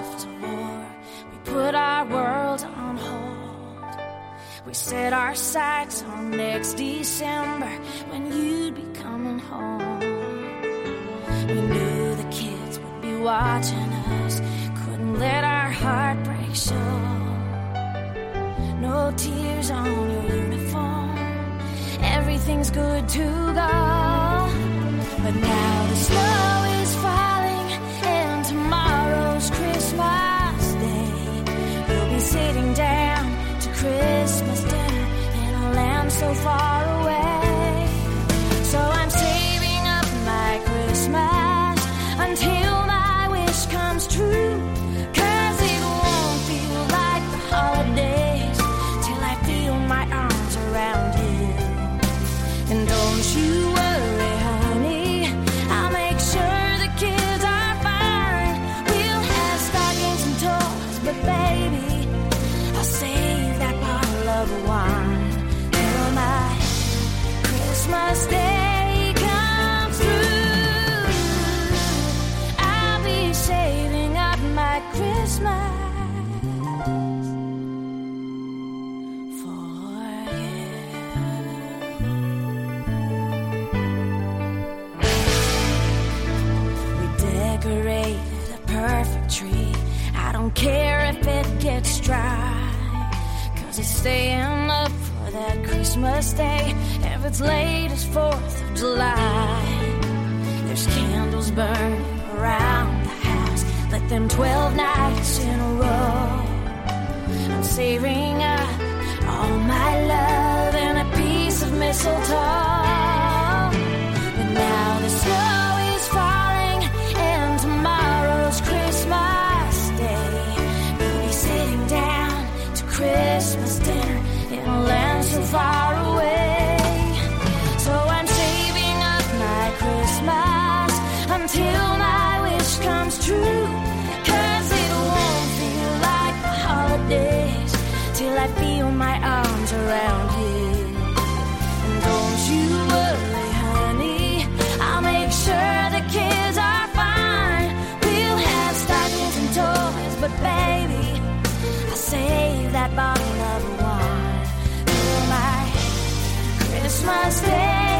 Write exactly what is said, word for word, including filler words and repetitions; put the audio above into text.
after war, we put our world on hold. We set our sights on next December when you'd be coming home. We knew the kids would be watching us, couldn't let our heartbreak show. No tears on your uniform, everything's good to go. But now the snow is falling and tomorrow's Christmas Day. We'll be sitting down to Christmas dinner in a land so far away. So I'm saving up my Christmas until my wish comes true, 'cause it won't feel like the holidays till I feel my arms around you. And don't you worry, honey, I'll make sure the kids are fine. We'll have stockings and toys, but baby, I'll save that bottle of wine till my Christmas day comes through. I'll be saving up my Christmas decorated a perfect tree. I don't care if it gets dry, 'cause it's staying up for that Christmas day if it's late as fourth of July. There's candles burning around the house, let them twelve nights in a row. I'm saving up all my love and a piece of mistletoe. But now the snow is falling and tomorrow's Christmas Day. We'll be sitting down to Christmas dinner in a land so far away. So I'm saving up my Christmas until my wish comes true, 'cause it won't feel like the holidays till I feel my arms around you. And don't you worry, honey, I'll make sure the kids are fine. We'll have stockings and toys, but baby, I'll save that bottle of wine till my Christmas day